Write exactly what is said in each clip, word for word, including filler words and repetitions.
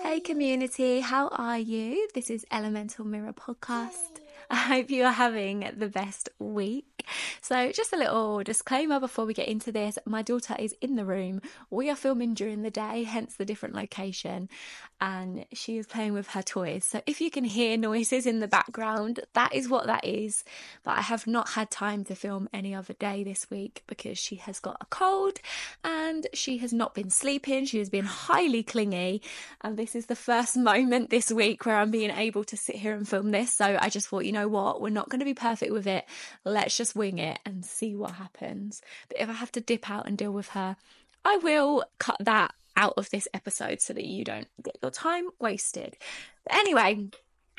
Hey community, how are you? This is Elemental Mirror Podcast. I hope you are having the best week. So just a little disclaimer before we get into this. My daughter is in the room. We are filming during the day, hence the different location, and she is playing with her toys. So if you can hear noises in the background, that is what that is. But I have not had time to film any other day this week because she has got a cold and she has not been sleeping. She has been highly clingy, and this is the first moment this week where I'm being able to sit here and film this. So I just thought, you know what, we're not going to be perfect with it. Let's just wing it and see what happens. But if I have to dip out and deal with her, I will cut that out of this episode so that you don't get your time wasted. But anyway,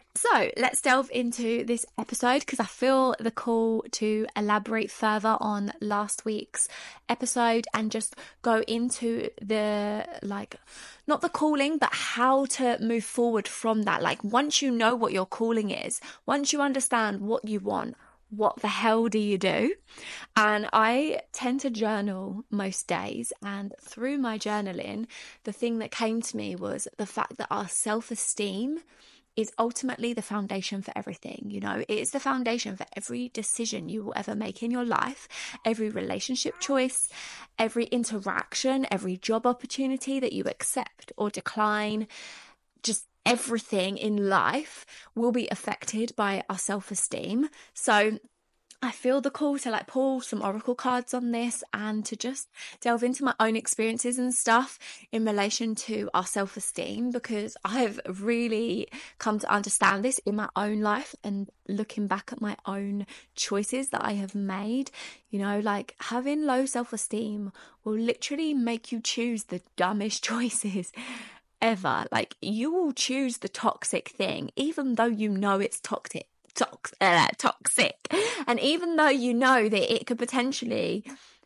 so let's delve into this episode because I feel the call to elaborate further on last week's episode and just go into the, like, not the calling, but how to move forward from that. Like, once you know what your calling is, once you understand what you want, what the hell do you do? And I tend to journal most days, and through my journaling, the thing that came to me was the fact that our self-esteem is ultimately the foundation for everything. You know, it is the foundation for every decision you will ever make in your life, every relationship choice, every interaction, every job opportunity that you accept or decline. Just everything in life will be affected by our self-esteem. So I feel the call to like pull some oracle cards on this and to just delve into my own experiences and stuff in relation to our self-esteem, because I've really come to understand this in my own life and looking back at my own choices that I have made. You know, like, having low self-esteem will literally make you choose the dumbest choices ever. Like, you will choose the toxic thing even though you know it's toxic. Tox- uh, toxic and even though you know that it could potentially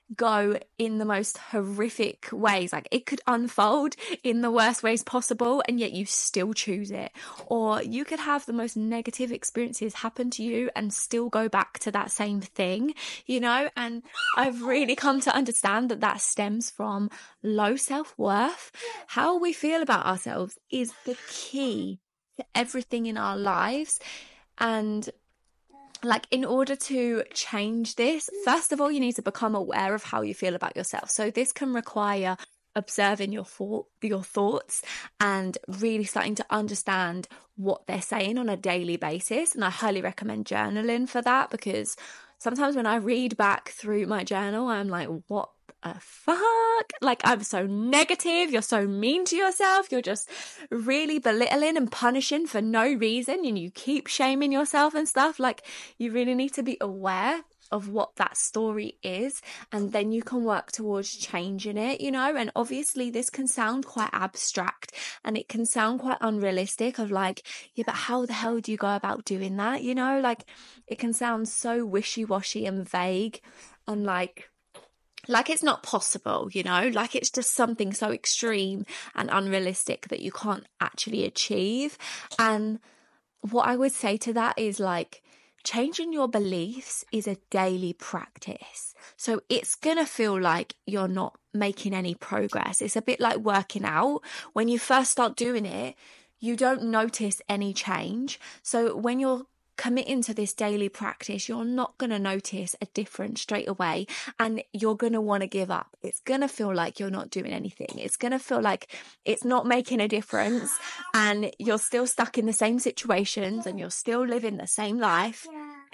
go in the most horrific ways, like it could unfold in the worst ways possible, and yet you still choose it. Or you could have the most negative experiences happen to you and still go back to that same thing, you know. And I've really come to understand that that stems from low self-worth. How we feel about ourselves is the key to everything in our lives. And like, in order to change this, first of all, you need to become aware of how you feel about yourself. So this can require observing your thought, your thoughts and really starting to understand what they're saying on a daily basis. And I highly recommend journaling for that, because sometimes when I read back through my journal, I'm like, what the fuck? Like, I'm so negative. You're so mean to yourself. You're just really belittling and punishing for no reason, and you keep shaming yourself and stuff. Like, you really need to be aware of what that story is, and then you can work towards changing it, you know. And obviously this can sound quite abstract and it can sound quite unrealistic of like, yeah, but how the hell do you go about doing that? You know, like, it can sound so wishy-washy and vague and like like it's not possible, you know, like it's just something so extreme and unrealistic that you can't actually achieve. And what I would say to that is, like, changing your beliefs is a daily practice. So it's going to feel like you're not making any progress. It's a bit like working out. When you first start doing it, you don't notice any change. So when you're committing to this daily practice, you're not going to notice a difference straight away, and you're going to want to give up. It's going to feel like you're not doing anything. It's going to feel like it's not making a difference, and you're still stuck in the same situations and you're still living the same life.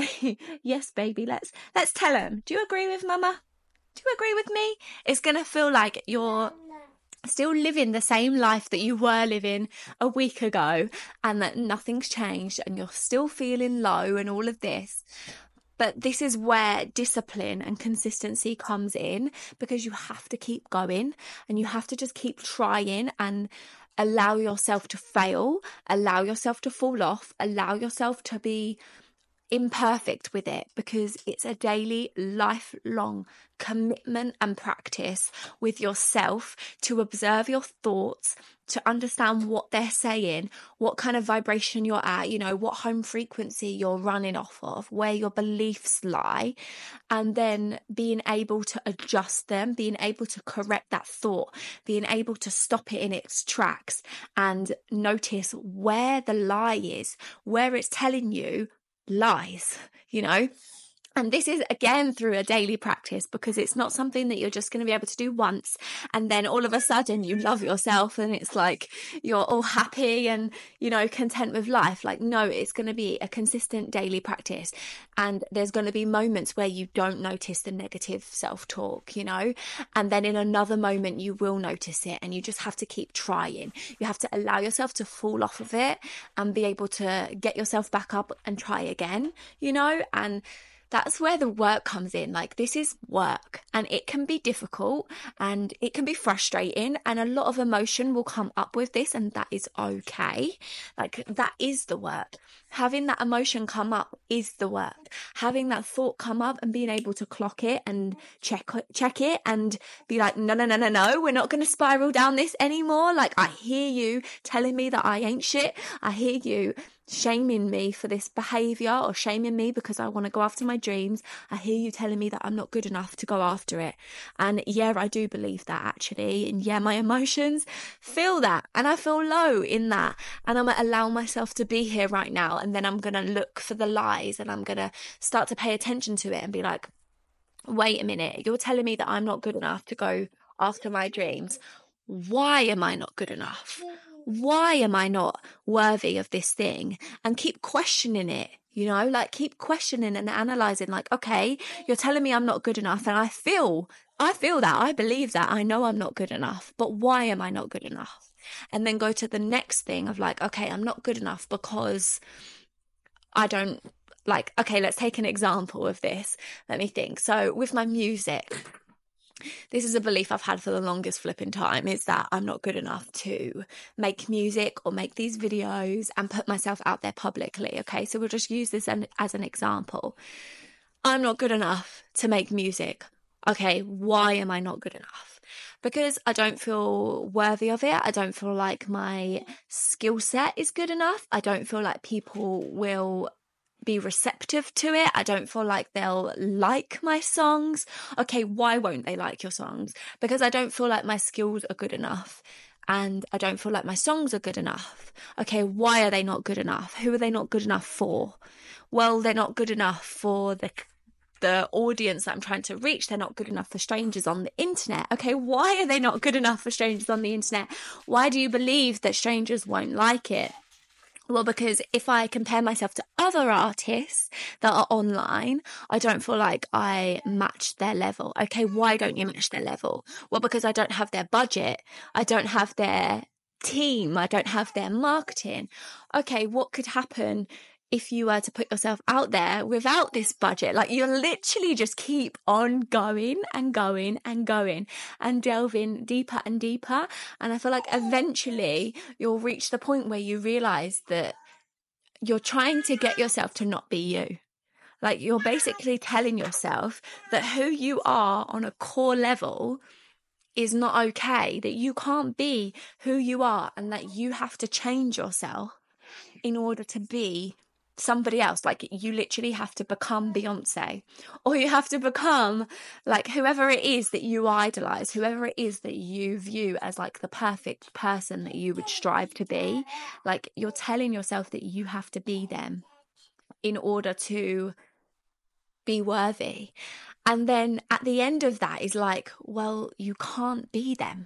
Yes, baby, let's let's tell them. Do you agree with mama? Do you agree with me? It's going to feel like you're still living the same life that you were living a week ago, and that nothing's changed, and you're still feeling low and all of this. But this is where discipline and consistency comes in, because you have to keep going and you have to just keep trying and allow yourself to fail, allow yourself to fall off, allow yourself to be imperfect with it, because it's a daily, lifelong commitment and practice with yourself to observe your thoughts, to understand what they're saying, what kind of vibration you're at, you know, what home frequency you're running off of, where your beliefs lie, and then being able to adjust them, being able to correct that thought, being able to stop it in its tracks and notice where the lie is, where it's telling you lies, you know. And this is, again, through a daily practice, because it's not something that you're just going to be able to do once and then all of a sudden you love yourself and it's like you're all happy and, you know, content with life. Like, no, it's going to be a consistent daily practice. And there's going to be moments where you don't notice the negative self-talk, you know, and then in another moment you will notice it, and you just have to keep trying. You have to allow yourself to fall off of it and be able to get yourself back up and try again, you know. And that's where the work comes in. Like, this is work, and it can be difficult and it can be frustrating, and a lot of emotion will come up with this, and that is okay. Like, that is the work. Having that emotion come up is the work. Having that thought come up and being able to clock it and check check it and be like, no, no, no, no, no, we're not going to spiral down this anymore. Like, I hear you telling me that I ain't shit. I hear you shaming me for this behavior, or shaming me because I want to go after my dreams. I hear you telling me that I'm not good enough to go after it. And yeah, I do believe that, actually. And yeah, my emotions feel that, and I feel low in that, and I'm going to allow myself to be here right now. And then I'm going to look for the lies, and I'm going to start to pay attention to it and be like, wait a minute, you're telling me that I'm not good enough to go after my dreams. Why am I not good enough? Why am I not worthy of this thing? And keep questioning it, you know, like keep questioning and analyzing, like, okay, you're telling me I'm not good enough, and I feel, I feel that, I believe that, I know I'm not good enough, but why am I not good enough? And then go to the next thing of like, okay, I'm not good enough because I don't, like, okay, let's take an example of this. Let me think. So with my music, this is a belief I've had for the longest flipping time, is that I'm not good enough to make music or make these videos and put myself out there publicly. Okay, so we'll just use this as an example. I'm not good enough to make music. Okay, why am I not good enough? Because I don't feel worthy of it. I don't feel like my skill set is good enough. I don't feel like people will be receptive to it. I don't feel like they'll like my songs. Okay, why won't they like your songs? Because I don't feel like my skills are good enough, and I don't feel like my songs are good enough. Okay, why are they not good enough? Who are they not good enough for? Well, they're not good enough for the the audience that I'm trying to reach. They're not good enough for strangers on the internet. Okay, why are they not good enough for strangers on the internet? Why do you believe that strangers won't like it? Well, because if I compare myself to other artists that are online, I don't feel like I match their level. Okay, why don't you match their level? Well, because I don't have their budget. I don't have their team. I don't have their marketing. Okay, what could happen if you were to put yourself out there without this budget? Like, you literally just keep on going and going and going and delving deeper and deeper. And I feel like eventually you'll reach the point where you realize that you're trying to get yourself to not be you. Like, you're basically telling yourself that who you are on a core level is not okay, that you can't be who you are, and that you have to change yourself in order to be somebody else. Like, you literally have to become Beyonce, or you have to become like whoever it is that you idolize, whoever it is that you view as like the perfect person that you would strive to be. Like, you're telling yourself that you have to be them in order to be worthy. And then at the end of that is like, well, you can't be them.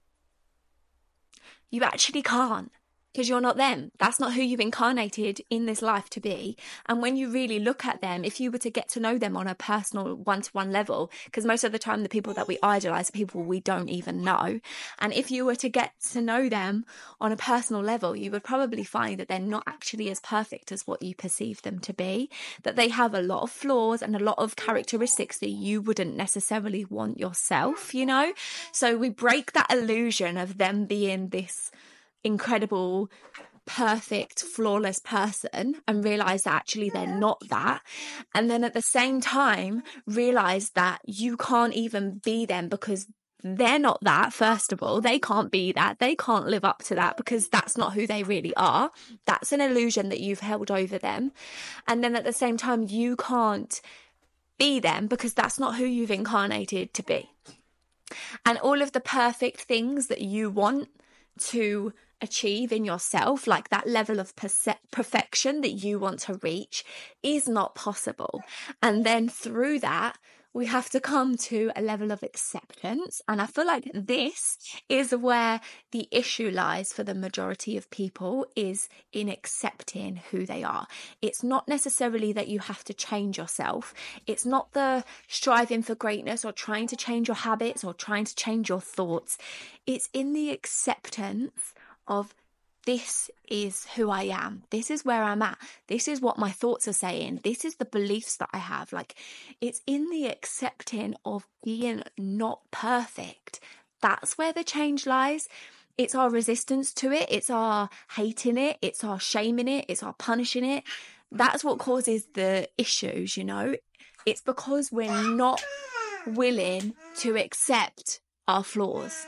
You actually can't. Because you're not them. That's not who you've incarnated in this life to be. And when you really look at them, if you were to get to know them on a personal one-to-one level, because most of the time the people that we idolize are people we don't even know. And if you were to get to know them on a personal level, you would probably find that they're not actually as perfect as what you perceive them to be. That they have a lot of flaws and a lot of characteristics that you wouldn't necessarily want yourself, you know? So we break that illusion of them being this incredible perfect, flawless person and realize that actually they're not that. And then at the same time, realize that you can't even be them because they're not that. First of all, they can't be that. They can't live up to that because that's not who they really are. That's an illusion that you've held over them. And then at the same time, you can't be them because that's not who you've incarnated to be. And all of the perfect things that you want to achieve in yourself, like that level of perce- perfection that you want to reach, is not possible. And then through that, we have to come to a level of acceptance. And I feel like this is where the issue lies for the majority of people, is in accepting who they are. It's not necessarily that you have to change yourself. It's not the striving for greatness or trying to change your habits or trying to change your thoughts. It's in the acceptance of, this is who I am. This is where I'm at. This is what my thoughts are saying. This is the beliefs that I have. Like, it's in the accepting of being not perfect. That's where the change lies. It's our resistance to it. It's our hating it. It's our shaming it. It's our punishing it. That's what causes the issues, you know. It's because we're not willing to accept our flaws.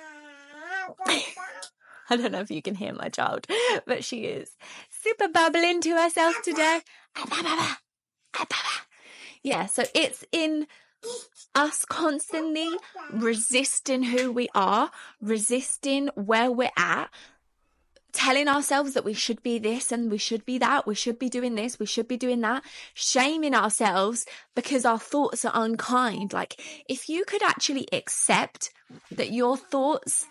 I don't know if you can hear my child, but she is super babbling to herself today. Yeah, so it's in us constantly resisting who we are, resisting where we're at, telling ourselves that we should be this and we should be that, we should be doing this, we should be doing that, shaming ourselves because our thoughts are unkind. Like, if you could actually accept that your thoughts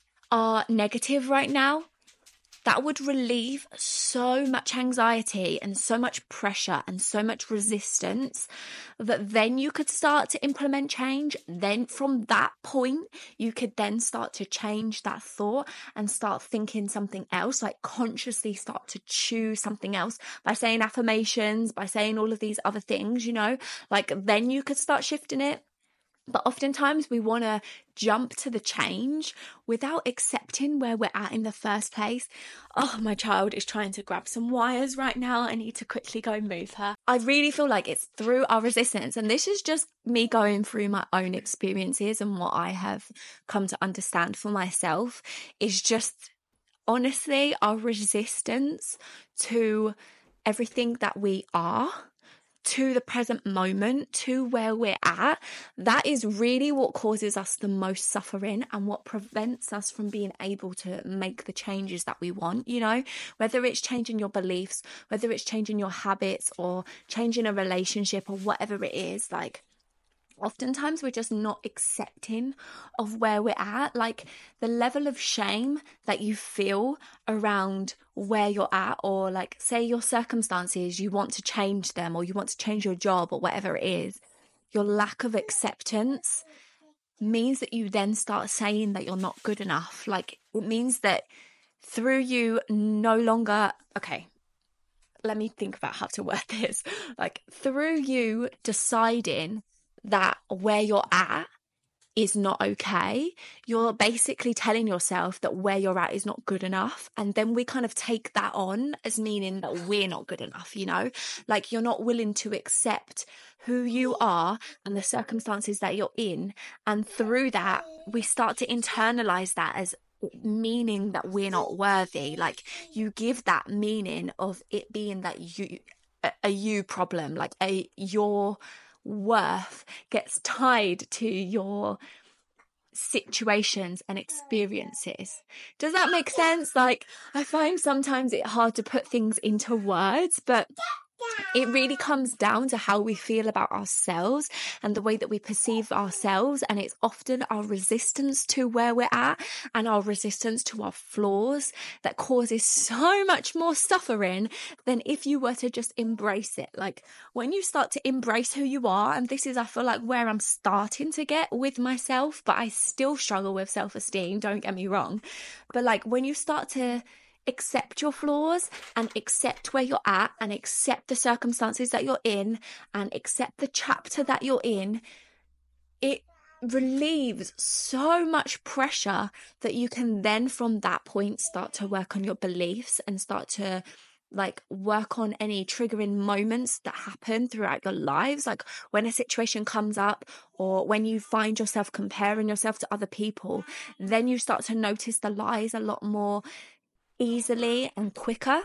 are negative right now, that would relieve so much anxiety and so much pressure and so much resistance that then you could start to implement change. Then from that point, you could then start to change that thought and start thinking something else, like consciously start to choose something else by saying affirmations, by saying all of these other things, you know, like then you could start shifting it. But oftentimes we want to jump to the change without accepting where we're at in the first place. Oh, my child is trying to grab some wires right now. I need to quickly go move her. I really feel like it's through our resistance. And this is just me going through my own experiences and what I have come to understand for myself, is just honestly our resistance to everything that we are, to the present moment, to where we're at. That is really what causes us the most suffering and what prevents us from being able to make the changes that we want, you know, whether it's changing your beliefs, whether it's changing your habits or changing a relationship or whatever it is. Like, oftentimes we're just not accepting of where we're at. Like, the level of shame that you feel around where you're at, or like say your circumstances, you want to change them or you want to change your job or whatever it is, your lack of acceptance means that you then start saying that you're not good enough. Like, it means that through you no longer, okay, let me think about how to word this. Like, through you deciding that where you're at is not okay, you're basically telling yourself that where you're at is not good enough. And then we kind of take that on as meaning that we're not good enough, you know, like you're not willing to accept who you are and the circumstances that you're in. And through that, we start to internalize that as meaning that we're not worthy. Like, you give that meaning of it being that you, a, a you problem, like a your worth gets tied to your situations and experiences. Does that make sense? Like, I find sometimes it's hard to put things into words, but it really comes down to how we feel about ourselves and the way that we perceive ourselves. And it's often our resistance to where we're at and our resistance to our flaws that causes so much more suffering than if you were to just embrace it. Like, when you start to embrace who you are, and this is, I feel like, where I'm starting to get with myself, but I still struggle with self-esteem, don't get me wrong. But like, when you start to accept your flaws and accept where you're at and accept the circumstances that you're in and accept the chapter that you're in, it relieves so much pressure that you can then from that point start to work on your beliefs and start to like work on any triggering moments that happen throughout your lives. Like when a situation comes up or when you find yourself comparing yourself to other people, then you start to notice the lies a lot more easily and quicker,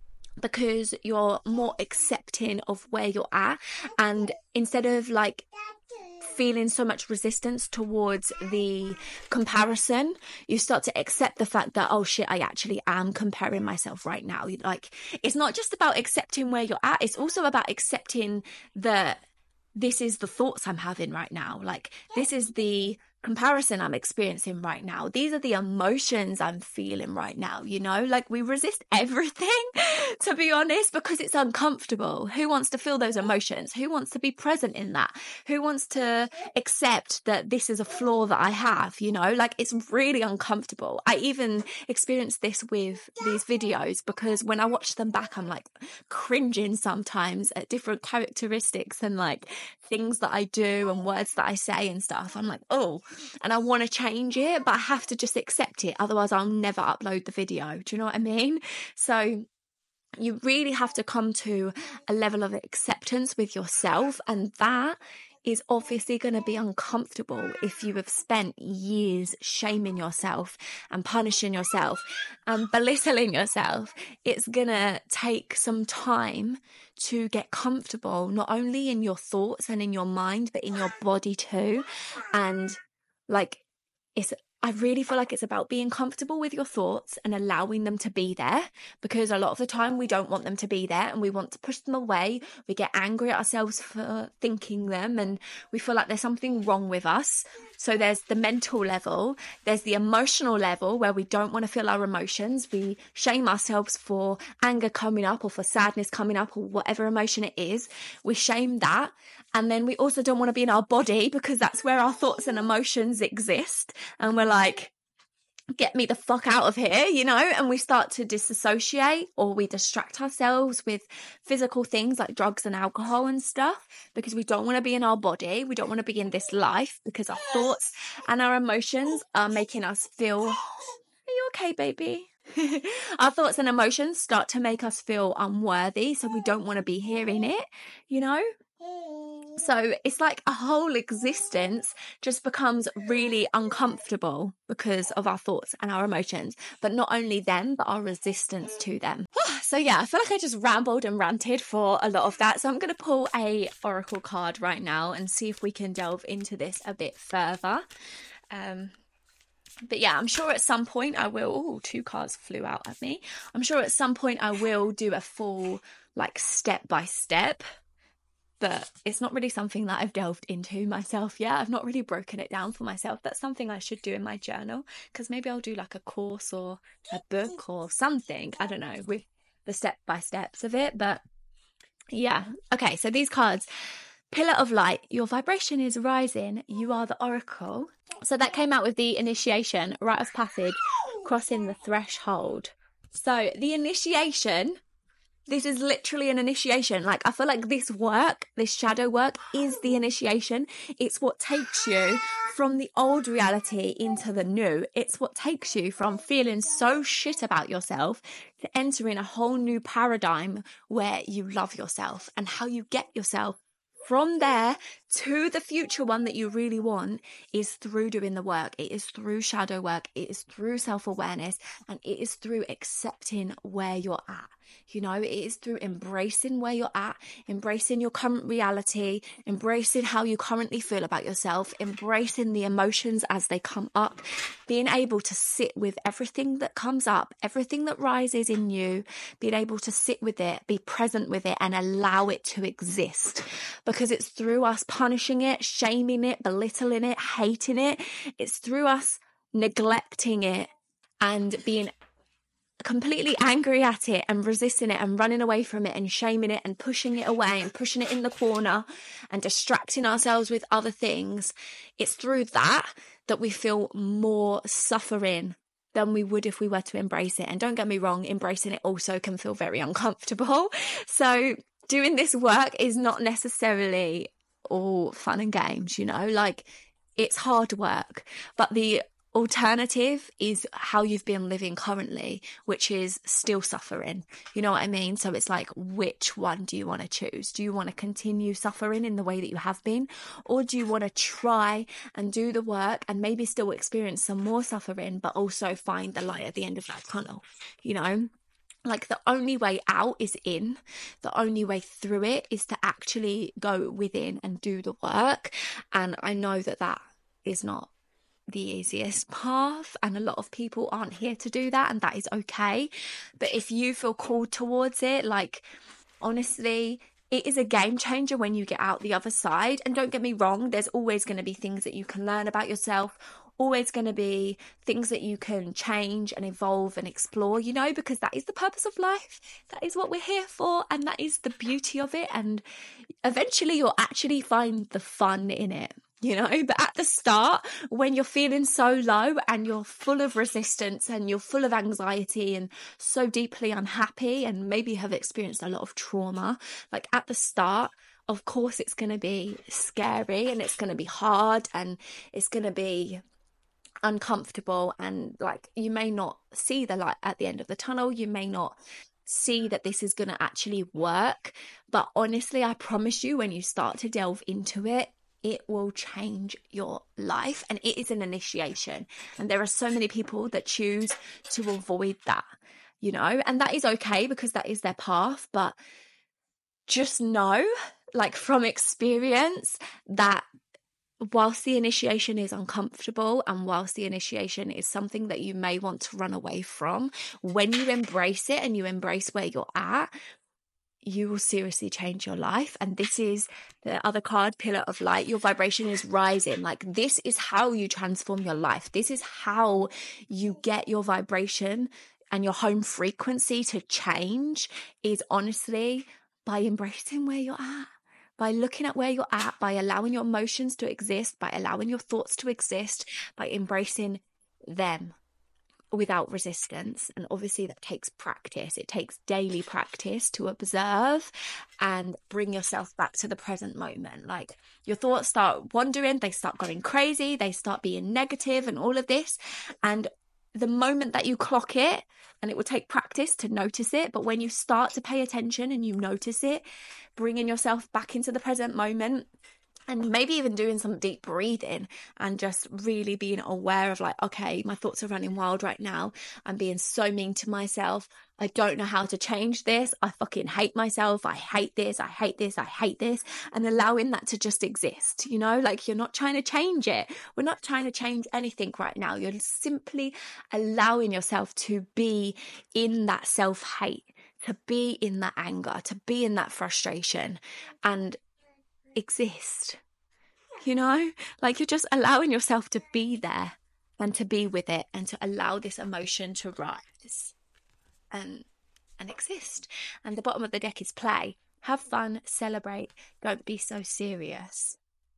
because you're more accepting of where you're at. And instead of like feeling so much resistance towards the comparison, you start to accept the fact that, oh shit, I actually am comparing myself right now. Like, it's not just about accepting where you're at, it's also about accepting that this is the thoughts I'm having right now. Like, this is the comparison I'm experiencing right now. These are the emotions I'm feeling right now, you know? Like, we resist everything, to be honest, because it's uncomfortable. Who wants to feel those emotions? Who wants to be present in that? Who wants to accept that this is a flaw that I have, you know? Like, it's really uncomfortable. I even experienced this with these videos because when I watch them back, I'm like cringing sometimes at different characteristics and like things that I do and words that I say and stuff. I'm like, oh, and I want to change it, but I have to just accept it. Otherwise, I'll never upload the video. Do you know what I mean? So you really have to come to a level of acceptance with yourself. And that is obviously going to be uncomfortable if you have spent years shaming yourself and punishing yourself and belittling yourself. It's going to take some time to get comfortable, not only in your thoughts and in your mind, but in your body too. And like, it's, I really feel like it's about being comfortable with your thoughts and allowing them to be there, because a lot of the time we don't want them to be there and we want to push them away. We get angry at ourselves for thinking them and we feel like there's something wrong with us. So there's the mental level, there's the emotional level where we don't want to feel our emotions. We shame ourselves for anger coming up or for sadness coming up or whatever emotion it is. We shame that. And then we also don't want to be in our body because that's where our thoughts and emotions exist. And we're like, get me the fuck out of here, you know? And we start to disassociate, or we distract ourselves with physical things like drugs and alcohol and stuff because we don't want to be in our body. We don't want to be in this life because our thoughts and our emotions are making us feel, are you okay, baby? Our thoughts and emotions start to make us feel unworthy. So we don't want to be hearing it, you know? So it's like a whole existence just becomes really uncomfortable because of our thoughts and our emotions, but not only them, but our resistance to them. So yeah, I feel like I just rambled and ranted for a lot of that. So I'm going to pull a oracle card right now and see if we can delve into this a bit further. Um, But yeah, I'm sure at some point I will, oh, two cards flew out at me. I'm sure at some point I will do a full like step by step, but it's not really something that I've delved into myself yet. I've not really broken it down for myself. That's something I should do in my journal, because maybe I'll do like a course or a book or something, I don't know, with the step by steps of it. But yeah, okay, so these cards. Pillar of light, your vibration is rising, you are the oracle. So that came out with the initiation, rite of passage, crossing the threshold. So the initiation, this is literally an initiation. Like, I feel like this work, this shadow work is the initiation. It's what takes you from the old reality into the new. It's what takes you from feeling so shit about yourself to entering a whole new paradigm where you love yourself. And how you get yourself from there to the future one that you really want is through doing the work. It is through shadow work. It is through self-awareness, and it is through accepting where you're at. You know, it is through embracing where you're at, embracing your current reality, embracing how you currently feel about yourself, embracing the emotions as they come up, being able to sit with everything that comes up, everything that rises in you, being able to sit with it, be present with it, and allow it to exist. Because it's through us punishing it, shaming it, belittling it, hating it. It's through us neglecting it and being completely angry at it and resisting it and running away from it and shaming it and pushing it away and pushing it in the corner and distracting ourselves with other things. It's through that that we feel more suffering than we would if we were to embrace it. And don't get me wrong, embracing it also can feel very uncomfortable. So doing this work is not necessarily all fun and games, you know, like it's hard work, but the alternative is how you've been living currently, which is still suffering. You know what I mean? So it's like, which one do you want to choose? Do you want to continue suffering in the way that you have been? Or do you want to try and do the work and maybe still experience some more suffering, but also find the light at the end of that tunnel? You know? Like, the only way out is in. The only way through it is to actually go within and do the work. And I know that that is not the easiest path, and a lot of people aren't here to do that, and that is okay. But if you feel called towards it, like, honestly, it is a game changer when you get out the other side. And don't get me wrong, there's always going to be things that you can learn about yourself, always going to be things that you can change and evolve and explore, you know, because that is the purpose of life. That is what we're here for, and that is the beauty of it. And eventually you'll actually find the fun in it, you know. But at the start, when you're feeling so low and you're full of resistance and you're full of anxiety and so deeply unhappy, and maybe have experienced a lot of trauma, like, at the start, of course it's going to be scary, and it's going to be hard, and it's going to be uncomfortable, and like, you may not see the light at the end of the tunnel. You may not see that this is going to actually work, but honestly, I promise you, when you start to delve into it, it will change your life. And it is an initiation, and there are so many people that choose to avoid that, you know, and that is okay, because that is their path. But just know, like, from experience, that whilst the initiation is uncomfortable, and whilst the initiation is something that you may want to run away from, when you embrace it and you embrace where you're at, you will seriously change your life. And this is the other card, Pillar of Light. Your vibration is rising. Like, this is how you transform your life. This is how you get your vibration and your home frequency to change, is honestly by embracing where you're at. By looking at where you're at, by allowing your emotions to exist, by allowing your thoughts to exist, by embracing them without resistance. And obviously that takes practice. It takes daily practice to observe and bring yourself back to the present moment. Like, your thoughts start wandering, they start going crazy, they start being negative and all of this. And the moment that you clock it, and it will take practice to notice it, but when you start to pay attention and you notice it, bringing yourself back into the present moment, and maybe even doing some deep breathing and just really being aware of, like, okay, my thoughts are running wild right now. I'm being so mean to myself. I don't know how to change this. I fucking hate myself. I hate this. I hate this. I hate this. And allowing that to just exist, you know, like, you're not trying to change it. We're not trying to change anything right now. You're simply allowing yourself to be in that self-hate, to be in that anger, to be in that frustration, and exist, you know, like, you're just allowing yourself to be there and to be with it, and to allow this emotion to rise and and exist. And the bottom of the deck is play. Have fun, celebrate, don't be so serious.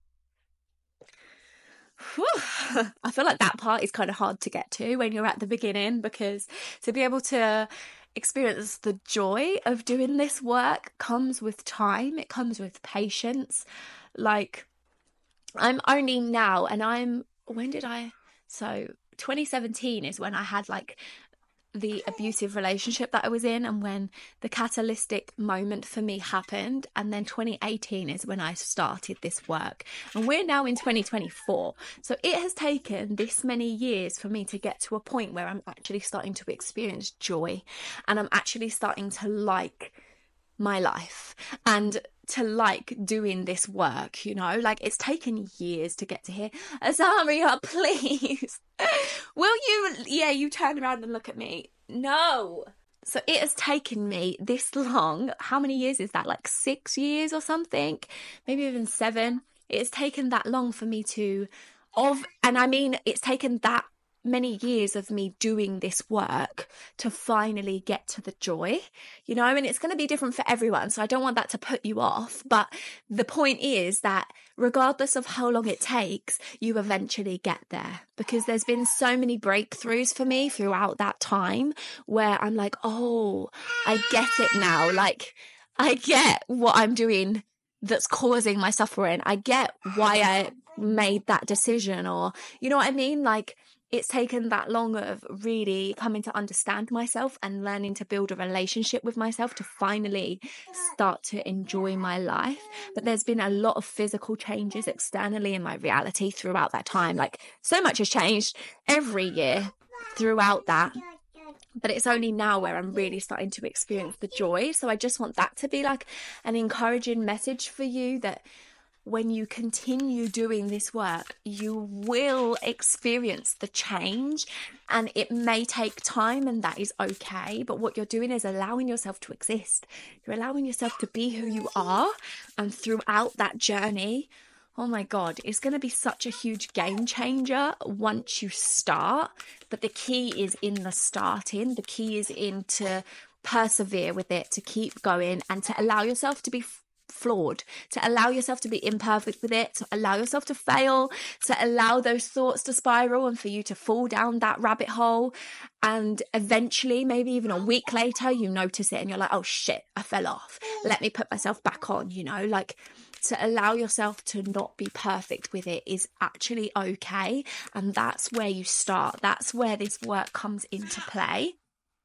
Whew. I feel like that part is kind of hard to get to when you're at the beginning, because to be able to experience the joy of doing this work comes with time. It comes with patience. Like, I'm only now, and I'm, when did I, so twenty seventeen is when I had, like, the abusive relationship that I was in, and when the catalytic moment for me happened. And then twenty eighteen is when I started this work, and we're now in twenty twenty-four. So it has taken this many years for me to get to a point where I'm actually starting to experience joy, and I'm actually starting to like my life and to like doing this work, you know. Like, it's taken years to get to here. Azaria, please. Will you, yeah, you turn around and look at me. No. So it has taken me this long. How many years is that? Like six years or something? Maybe even seven. It has taken that long for me to, of, and I mean, it's taken that many years of me doing this work to finally get to the joy, you know. And it's going to be different for everyone, so I don't want that to put you off. But the point is that regardless of how long it takes, you eventually get there, because there's been so many breakthroughs for me throughout that time where I'm like, oh, I get it now. Like, I get what I'm doing that's causing my suffering. I get why I made that decision, or, you know what I mean? Like, it's taken that long of really coming to understand myself and learning to build a relationship with myself to finally start to enjoy my life. But there's been a lot of physical changes externally in my reality throughout that time. Like, so much has changed every year throughout that. But it's only now where I'm really starting to experience the joy. So I just want that to be like an encouraging message for you, that when you continue doing this work, you will experience the change, and it may take time, and that is okay. But what you're doing is allowing yourself to exist. You're allowing yourself to be who you are. And throughout that journey, oh my God, it's going to be such a huge game changer once you start. But the key is in the starting. The key is in to persevere with it, to keep going, and to allow yourself to be flawed, to allow yourself to be imperfect with it, to allow yourself to fail, to allow those thoughts to spiral and for you to fall down that rabbit hole. And eventually, maybe even a week later, you notice it and you're like, oh shit, I fell off. Let me put myself back on, you know, like, to allow yourself to not be perfect with it is actually okay. And that's where you start. That's where this work comes into play.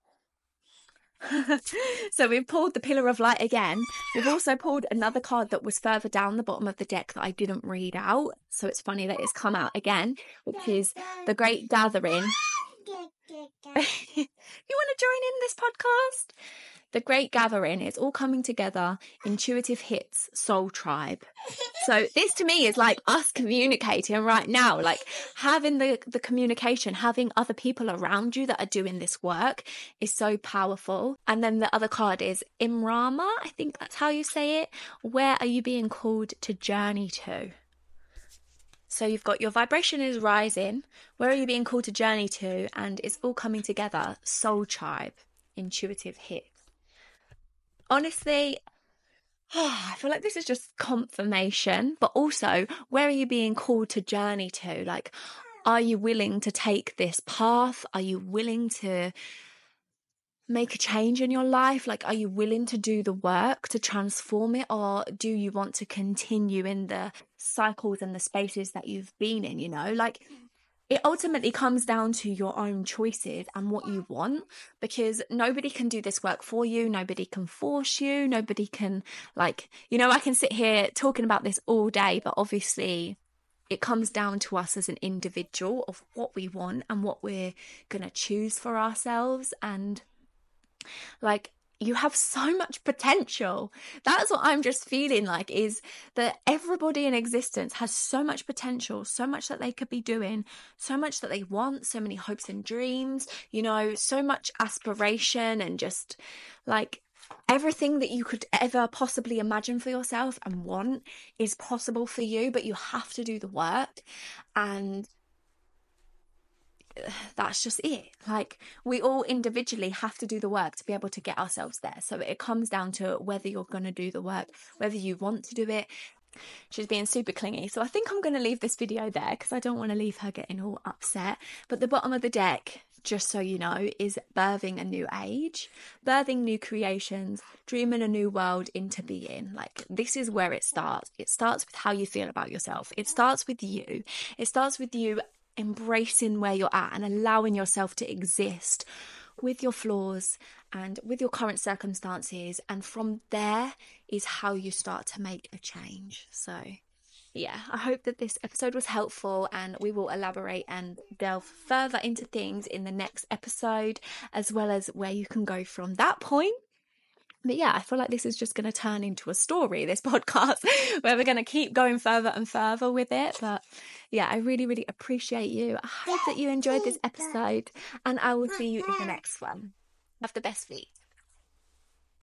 So we've pulled the Pillar of Light again. We've also pulled another card that was further down the bottom of the deck that I didn't read out. So it's funny that it's come out again, which is the Great Gathering. You want to join in this podcast? The Great Gathering is all coming together. Intuitive Hits, Soul Tribe. So this to me is like us communicating right now, like having the, the communication, having other people around you that are doing this work is so powerful. And then the other card is Imrama. I think that's how you say it. Where are you being called to journey to? So you've got your vibration is rising. Where are you being called to journey to? And it's all coming together. Soul Tribe, Intuitive Hits. Honestly, oh, I feel like this is just confirmation, but also, where are you being called to journey to? Like, are you willing to take this path? Are you willing to make a change in your life? Like, are you willing to do the work to transform it? Or do you want to continue in the cycles and the spaces that you've been in, you know? Like, it ultimately comes down to your own choices and what you want, because nobody can do this work for you. Nobody can force you. Nobody can, like, you know, I can sit here talking about this all day, but obviously it comes down to us as an individual of what we want and what we're going to choose for ourselves. And like, you have so much potential. That's what I'm just feeling like, is that everybody in existence has so much potential, so much that they could be doing, so much that they want, so many hopes and dreams, you know, so much aspiration, and just like everything that you could ever possibly imagine for yourself and want is possible for you, but you have to do the work. And that's just it. Like, we all individually have to do the work to be able to get ourselves there. So it comes down to whether you're going to do the work, whether you want to do it. She's being super clingy, so I think I'm going to leave this video there because I don't want to leave her getting all upset. But the bottom of the deck, just so you know, is birthing a new age, birthing new creations, dreaming a new world into being. Like, this is where it starts. It starts with how you feel about yourself. It starts with you. It starts with you embracing where you're at and allowing yourself to exist with your flaws and with your current circumstances. And from there is how you start to make a change. So yeah, I hope that this episode was helpful, and we will elaborate and delve further into things in the next episode, as well as where you can go from that point. But yeah, I feel like this is just going to turn into a story, this podcast, where we're going to keep going further and further with it. But yeah, I really, really appreciate you. I hope that you enjoyed this episode, and I will see you in the next one. Have the best week.